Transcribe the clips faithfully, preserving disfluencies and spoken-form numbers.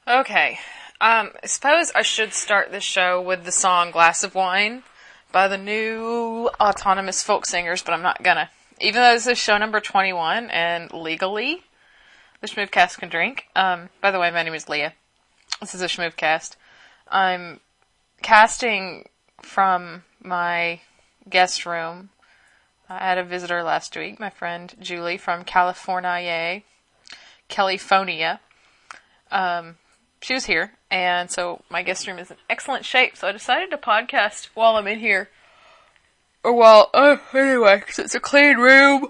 Okay. Um, I suppose I should start the show with the song Glass of Wine by the new Autonomous Folk Singers, but I'm not gonna. Even though this is show number twenty-one, and legally, the Schmoovcast can drink. Um, by the way, my name is Leah. This is a Schmoovcast. I'm casting from my guest room. I had a visitor last week, my friend Julie from California, California. Um, she was here, and so my guest room is in excellent shape, so I decided to podcast while I'm in here. Or while, oh, anyway, because it's a clean room.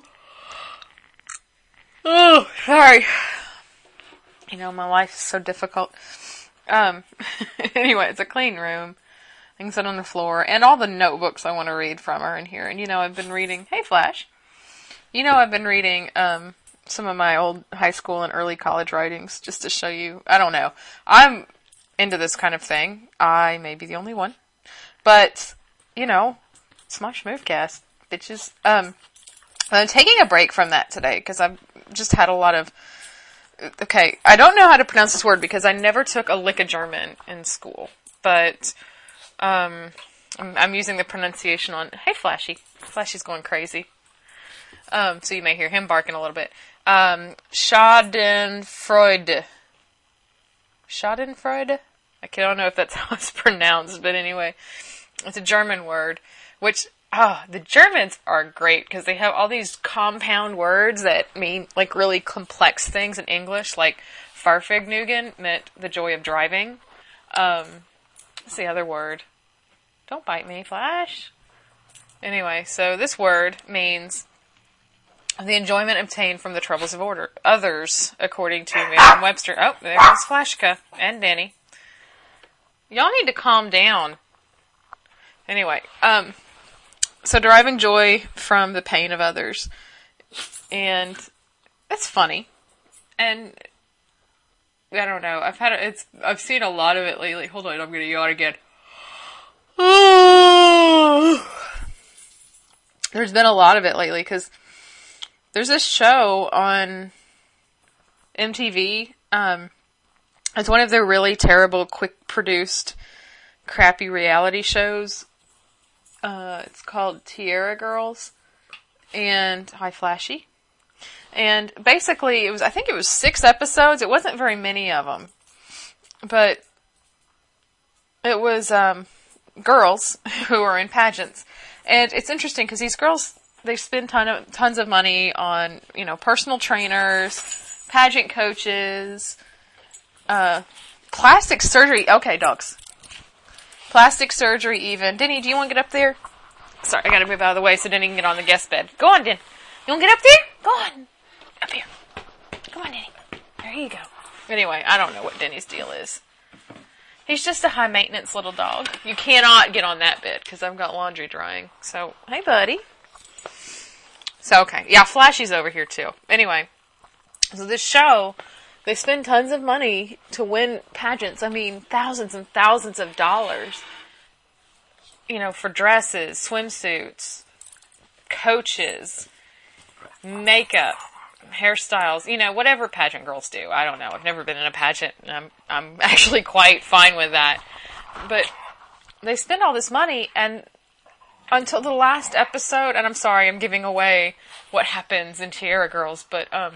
Oh, sorry. You know, my life is so difficult. Um, anyway, it's a clean room. Things sit on the floor, and all the notebooks I want to read from are in here. And you know, I've been reading, hey Flash, you know I've been reading, um, some of my old high school and early college writings, just to show you, I don't know, I'm into this kind of thing. I may be the only one. But, you know, it's my Schmoovcast, bitches. Um, I'm taking a break from that today, because I've just had a lot of, okay, I don't know how to pronounce this word, because I never took a lick of German in school, but, um, I'm, I'm using the pronunciation on, hey Flashy, Flashy's going crazy. Um, so you may hear him barking a little bit. Um, Schadenfreude. Schadenfreude? I don't know if that's how it's pronounced, but anyway. It's a German word, which, ah, oh, the Germans are great, because they have all these compound words that mean, like, really complex things in English, like Fahrvergnügen meant the joy of driving. Um, what's the other word? Don't bite me, Flash. Anyway, so this word means the enjoyment obtained from the troubles of order. Others, according to Merriam-Webster. Oh, there goes Flashka and Danny. Y'all need to calm down. Anyway, um, so deriving joy from the pain of others. And it's funny. And I don't know. I've had a, it's I've seen a lot of it lately. Hold on, I'm gonna yawn again. There's been a lot of it lately, because there's this show on M T V. Um, it's one of their really terrible, quick-produced, crappy reality shows. Uh, it's called Tierra Girls. And, hi Flashy. And basically, it was, I think it was six episodes. It wasn't very many of them. But it was, um, girls who are in pageants. And it's interesting, because these girls, they spend ton of, tons of money on, you know, personal trainers, pageant coaches, uh, plastic surgery. Okay, dogs. Plastic surgery even. Denny, do you want to get up there? Sorry, I gotta move out of the way so Denny can get on the guest bed. Go on, Den. You want to get up there? Go on. Up here. Come on, Denny. There you go. Anyway, I don't know what Denny's deal is. He's just a high-maintenance little dog. You cannot get on that bed, because I've got laundry drying. So, hey, buddy. So, okay. Yeah, Flashy's over here, too. Anyway, so this show, they spend tons of money to win pageants. I mean, thousands and thousands of dollars. You know, for dresses, swimsuits, coaches, makeup, hairstyles, you know, whatever pageant girls do. I don't know. I've never been in a pageant, and I'm, I'm actually quite fine with that. But they spend all this money, and until the last episode, and I'm sorry, I'm giving away what happens in Tierra Girls, but, um,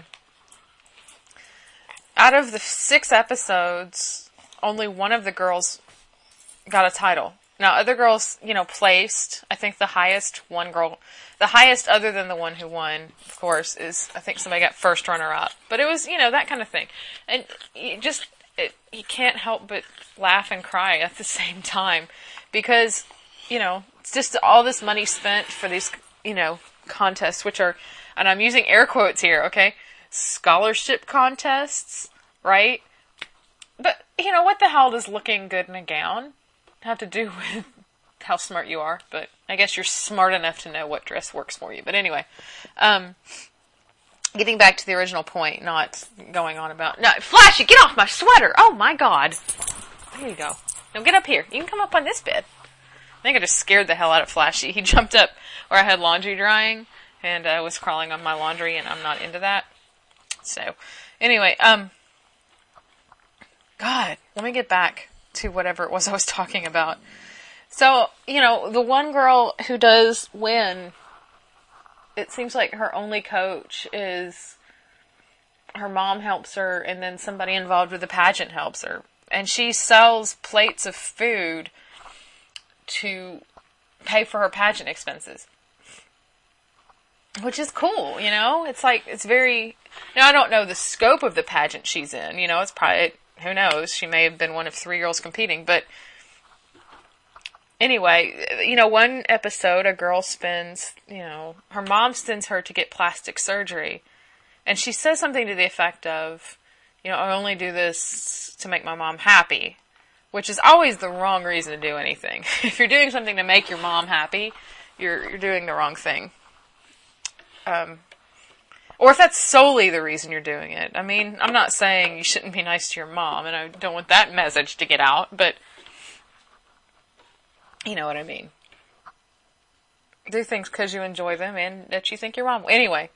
out of the six episodes, only one of the girls got a title. Now, other girls, you know, placed. I think the highest one girl, the highest other than the one who won, of course, is, I think somebody got first runner-up. But it was, you know, that kind of thing. And you just, it, you can't help but laugh and cry at the same time. Because, you know, it's just all this money spent for these, you know, contests, which are, and I'm using air quotes here, okay? Scholarship contests, right? But, you know, what the hell does looking good in a gown have to do with how smart you are? But I guess you're smart enough to know what dress works for you. But anyway, um, getting back to the original point, not going on about, no, Flashy, get off my sweater! Oh my god! There you go. Now get up here. You can come up on this bed. I think I just scared the hell out of Flashy. He jumped up where I had laundry drying, and uh, was crawling on my laundry, and I'm not into that. So, anyway, um, God, God, let me get back to whatever it was I was talking about. So, you know, the one girl who does win, it seems like her only coach is her mom helps her, and then somebody involved with the pageant helps her. And she sells plates of food to pay for her pageant expenses. Which is cool, you know? It's like, it's very... Now, I don't know the scope of the pageant she's in. You know, it's probably... Who knows? She may have been one of three girls competing, but... Anyway, you know, one episode, a girl spends, you know... Her mom sends her to get plastic surgery. And she says something to the effect of, you know, I only do this to make my mom happy. Which is always the wrong reason to do anything. If you're doing something to make your mom happy, you're you're doing the wrong thing. Um, or if that's solely the reason you're doing it. I mean, I'm not saying you shouldn't be nice to your mom, and I don't want that message to get out, but you know what I mean. Do things because you enjoy them and that you think your mom will. Anyway,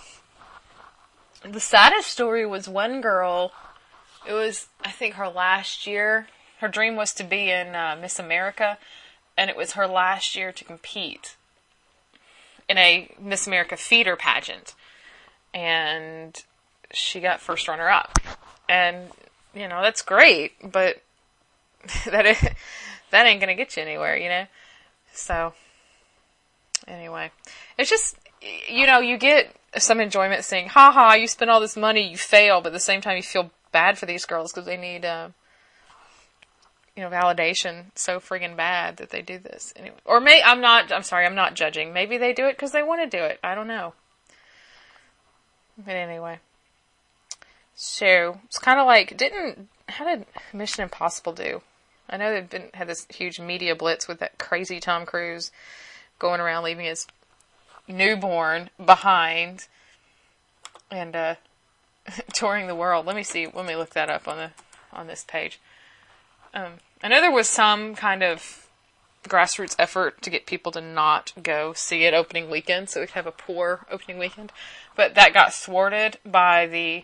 the saddest story was one girl, it was, I think, her last year. Her dream was to be in uh, Miss America, and it was her last year to compete in a Miss America feeder pageant. And she got first runner-up. And, you know, that's great, but that is, that ain't going to get you anywhere, you know? So, anyway. It's just, you know, you get some enjoyment saying, ha ha, you spent all this money, you fail, but at the same time you feel bad for these girls because they need... Uh, you know, validation so friggin' bad that they do this. Anyway, or may, I'm not, I'm sorry, I'm not judging. Maybe they do it because they want to do it. I don't know. But anyway. So, it's kind of like, didn't, how did Mission Impossible do? I know they've been, had this huge media blitz with that crazy Tom Cruise going around leaving his newborn behind and, uh, touring the world. Let me see, let me look that up on the, on this page. Um, I know there was some kind of grassroots effort to get people to not go see it opening weekend, so we'd have a poor opening weekend. But that got thwarted by the...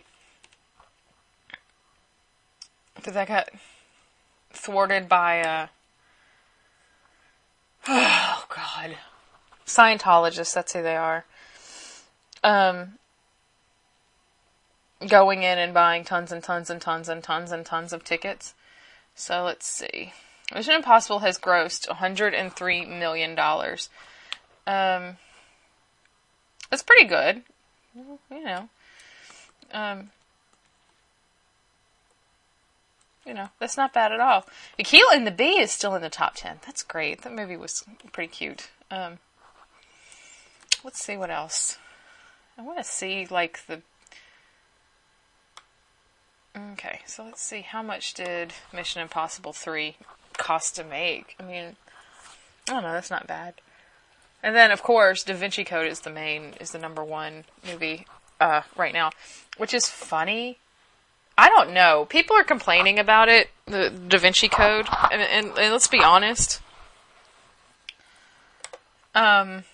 But that got thwarted by, uh... Oh, God. Scientologists, that's who they are. Um... Going in and buying tons and tons and tons and tons and tons of tickets. So let's see. Mission Impossible has grossed one hundred three million dollars. Um, that's pretty good. You know. Um, you know, that's not bad at all. Akeelah and the Bee is still in the top ten. That's great. That movie was pretty cute. Um, let's see what else. I want to see, like, the... Okay, so let's see. How much did Mission Impossible three cost to make? I mean, I don't know. That's not bad. And then, of course, Da Vinci Code is the main, is the number one movie uh, right now, which is funny. I don't know. People are complaining about it, the Da Vinci Code, and, and, and let's be honest. Um...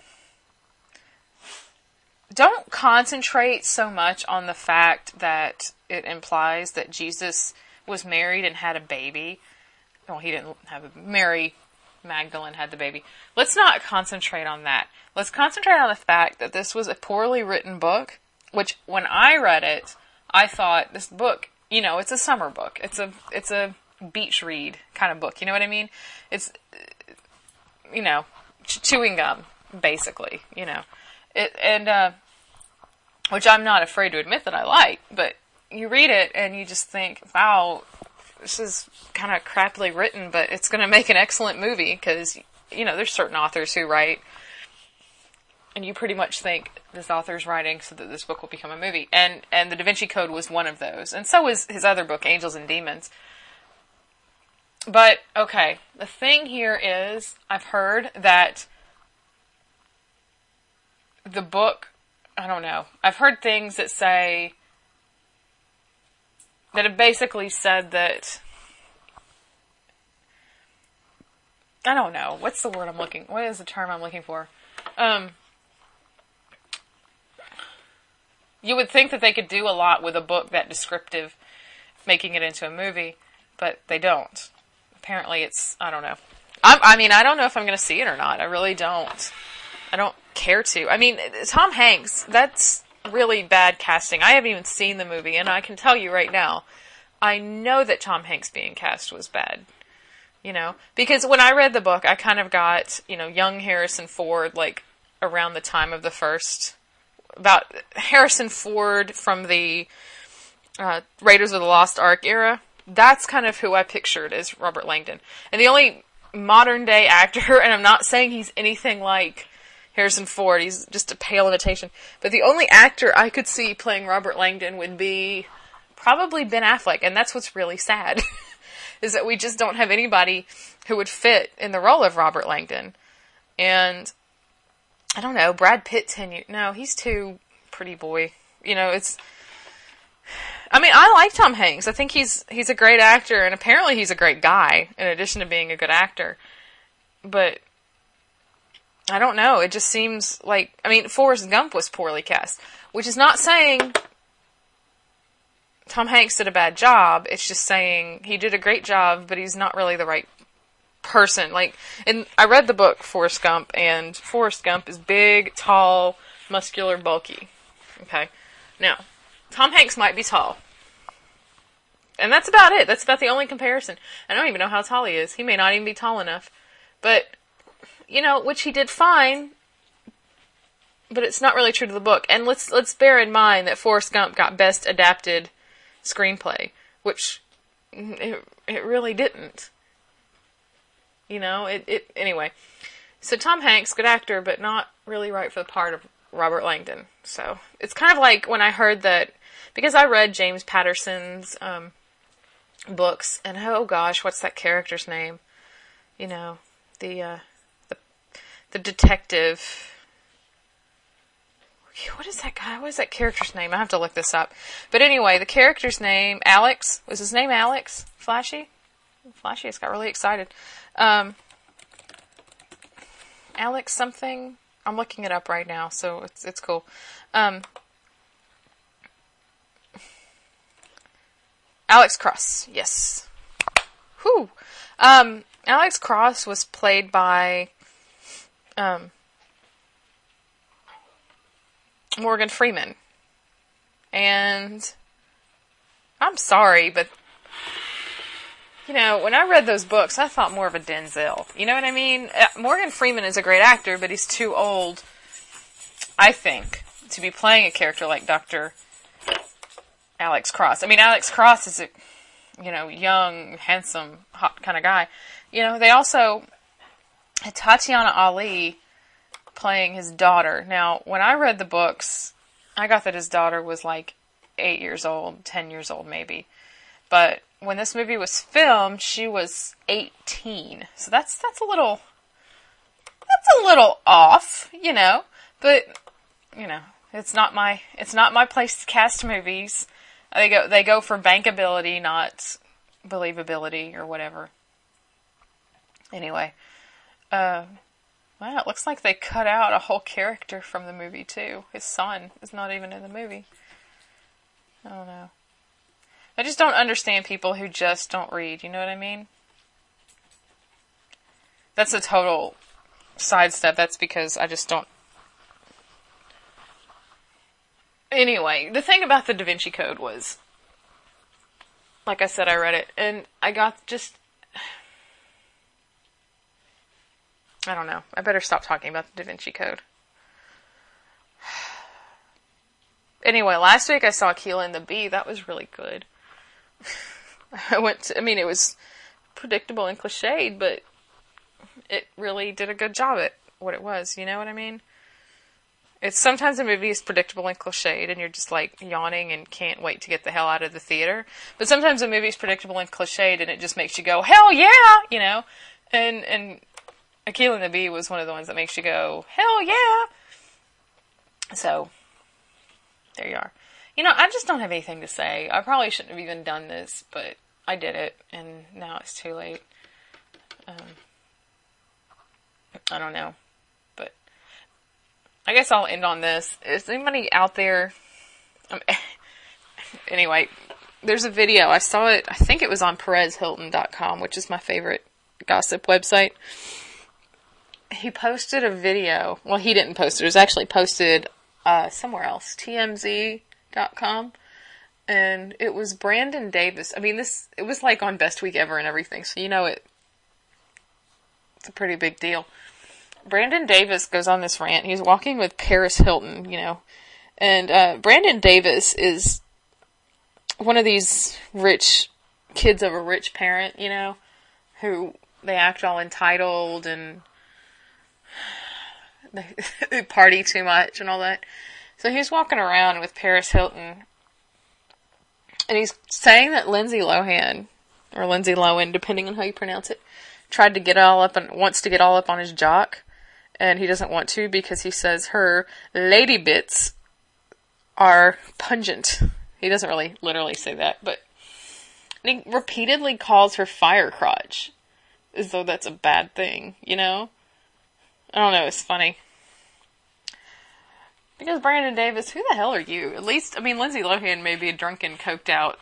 Don't concentrate so much on the fact that it implies that Jesus was married and had a baby. Well, he didn't have a... Mary Magdalene had the baby. Let's not concentrate on that. Let's concentrate on the fact that this was a poorly written book, which when I read it, I thought this book, you know, it's a summer book. It's a, it's a beach read kind of book. You know what I mean? It's, you know, chewing gum, basically, you know. It, and, uh, which I'm not afraid to admit that I like, but you read it and you just think, wow, this is kind of crappily written, but it's going to make an excellent movie because, you know, there's certain authors who write and you pretty much think this author's writing so that this book will become a movie. And, and the Da Vinci Code was one of those. And so was his other book, Angels and Demons. But, okay, the thing here is, I've heard that the book, I don't know, I've heard things that say, that have basically said that, I don't know, what's the word I'm looking, what is the term I'm looking for? Um, you would think that they could do a lot with a book that descriptive, making it into a movie. but they don't. Apparently it's, I don't know. I'm, I mean, I don't know if I'm going to see it or not. I really don't. I don't care to. I mean, Tom Hanks, that's really bad casting. I haven't even seen the movie, and I can tell you right now, I know that Tom Hanks being cast was bad. You know? Because when I read the book, I kind of got, you know, young Harrison Ford, like, around the time of the first, about Harrison Ford from the uh, Raiders of the Lost Ark era. That's kind of who I pictured as Robert Langdon. And the only modern day actor, and I'm not saying he's anything like Harrison Ford, he's just a pale imitation, but the only actor I could see playing Robert Langdon would be probably Ben Affleck, and that's what's really sad, is that we just don't have anybody who would fit in the role of Robert Langdon. And I don't know, Brad Pitt tenure, no, he's too pretty boy. You know, it's, I mean, I like Tom Hanks. I think he's he's a great actor, and apparently he's a great guy, in addition to being a good actor. But, I don't know, it just seems like, I mean, Forrest Gump was poorly cast, which is not saying Tom Hanks did a bad job, it's just saying he did a great job, but he's not really the right person. Like, and I read the book, Forrest Gump, and Forrest Gump is big, tall, muscular, bulky. Okay? Now, Tom Hanks might be tall. And that's about it. That's about the only comparison. I don't even know how tall he is. He may not even be tall enough. But, you know, which he did fine, but it's not really true to the book. And let's let's bear in mind that Forrest Gump got Best Adapted Screenplay, which it, it really didn't. You know, it, it, anyway. So Tom Hanks, good actor, but not really right for the part of Robert Langdon. So, it's kind of like when I heard that, because I read James Patterson's um, books, and oh gosh, what's that character's name? You know, the, uh, the, the detective. What is that guy? What is that character's name? I have to look this up. But anyway, the character's name, Alex, was his name Alex? Flashy? Flashy, I just got really excited. Um, Alex something? I'm looking it up right now, so it's it's cool. Um, Alex Cross, yes. Whew. Um, Alex Cross was played by um, Morgan Freeman. And I'm sorry, but you know, when I read those books, I thought more of a Denzel. You know what I mean? Morgan Freeman is a great actor, but he's too old, I think, to be playing a character like Doctor Alex Cross. I mean, Alex Cross is a, you know, young, handsome, hot kind of guy. You know, they also had Tatiana Ali playing his daughter. Now, when I read the books, I got that his daughter was like eight years old, ten years old maybe. But when this movie was filmed, she was eighteen. So that's that's a little that's a little off, you know. But you know, it's not my it's not my place to cast movies. They go they go for bankability, not believability or whatever. Anyway, uh, wow, it looks like they cut out a whole character from the movie too. His son is not even in the movie. I don't know. I just don't understand people who just don't read, you know what I mean? That's a total sidestep. That's because I just don't... Anyway, the thing about the Da Vinci Code was, like I said, I read it, and I got just... I don't know. I better stop talking about the Da Vinci Code. Anyway, last week I saw Keela and the Bee. That was really good. I went to, I mean, it was predictable and cliched, but it really did a good job at what it was. You know what I mean? It's sometimes a movie is predictable and cliched, and you're just like yawning and can't wait to get the hell out of the theater. But sometimes a movie is predictable and cliched, and it just makes you go, hell yeah! You know? And, and Akeelah and the Bee was one of the ones that makes you go, hell yeah! So, there you are. You know, I just don't have anything to say. I probably shouldn't have even done this, but I did it, and now it's too late. Um, I don't know. But I guess I'll end on this. Is anybody out there... Um, anyway, there's a video. I saw it, I think it was on Perez Hilton dot com, which is my favorite gossip website. He posted a video. Well, he didn't post it. It was actually posted uh, somewhere else. T M Z dot com. And it was Brandon Davis. I mean, this, it was like on Best Week Ever and everything. So, you know, it, it's a pretty big deal. Brandon Davis goes on this rant. He's walking with Paris Hilton, you know. And uh, Brandon Davis is one of these rich kids of a rich parent, you know, who they act all entitled and they, they party too much and all that. So he's walking around with Paris Hilton, and he's saying that Lindsay Lohan, or Lindsay Lohan, depending on how you pronounce it, tried to get all up and wants to get all up on his jock, and he doesn't want to because he says her lady bits are pungent. He doesn't really literally say that, but he repeatedly calls her fire crotch, as though that's a bad thing, you know? I don't know, it's funny. Because Brandon Davis, who the hell are you? At least, I mean, Lindsay Lohan may be a drunken, coked out,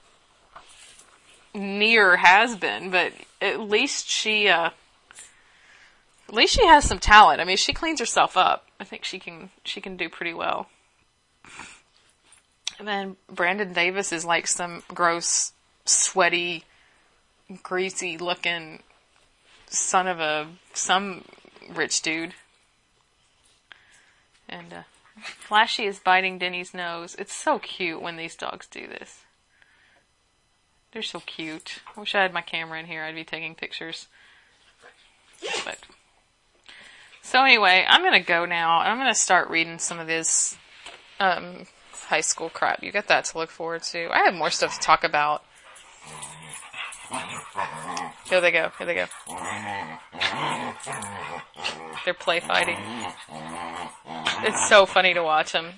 near has been, but at least she, uh, at least she has some talent. I mean, she cleans herself up. I think she can, she can do pretty well. And then Brandon Davis is like some gross, sweaty, greasy looking son of a, some rich dude. And, uh, Flashy is biting Denny's nose. It's so cute when these dogs do this. They're so cute. I wish I had my camera in here. I'd be taking pictures. But so anyway, I'm going to go now. I'm going to start reading some of this um, high school crap. You got that to look forward to. I have more stuff to talk about. Here they go. Here they go. They're play fighting. It's so funny to watch them.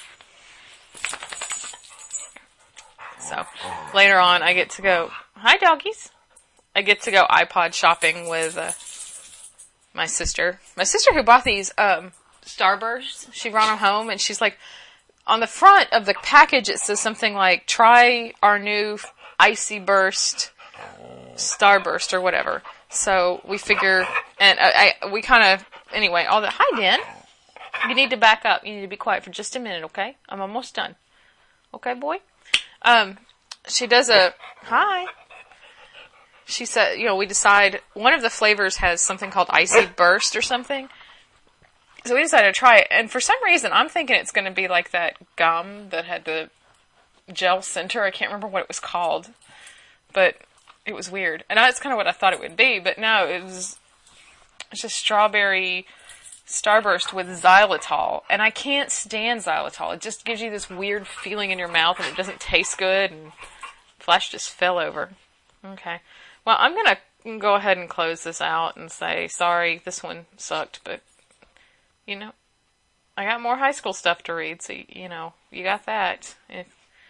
So, later on, I get to go, hi doggies. I get to go iPod shopping with uh, my sister. My sister who bought these um, Starbursts, she brought them home, and she's like, on the front of the package it says something like, try our new Icy Burst Starburst or whatever. So we figure, and I, I we kind of, anyway, all the, hi Dan, you need to back up. You need to be quiet for just a minute, okay? I'm almost done. Okay, boy? Um, she does a, hi. She said, you know, we decide, one of the flavors has something called Icy Burst or something. So we decided to try it, and for some reason, I'm thinking it's going to be like that gum that had the gel center. I can't remember what it was called, but it was weird. And that's kind of what I thought it would be, but no, it was it's just strawberry Starburst with xylitol. And I can't stand xylitol. It just gives you this weird feeling in your mouth, and it doesn't taste good, and Flash just fell over. Okay. Well, I'm going to go ahead and close this out and say, sorry, this one sucked, but, you know, I got more high school stuff to read, so, you know, you got that. If,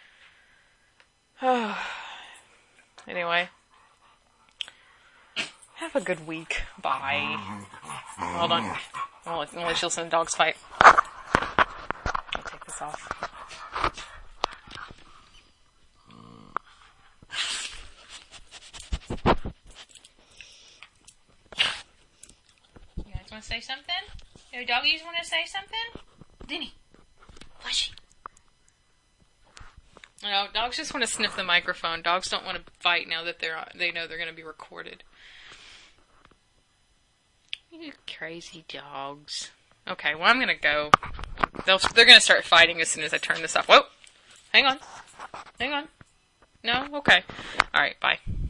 oh. Anyway. Have a good week. Bye. Hold on. I'll let you listen to dogs fight. I'll take this off. You guys want to say something? Your doggies want to say something? Denny. Flashy. No, dogs just want to sniff the microphone. Dogs don't want to fight now that they're they know they're going to be recorded. You crazy dogs. Okay, well, I'm going to go. They'll, they're going to start fighting as soon as I turn this off. Whoa! Hang on. Hang on. No? Okay. Alright, bye.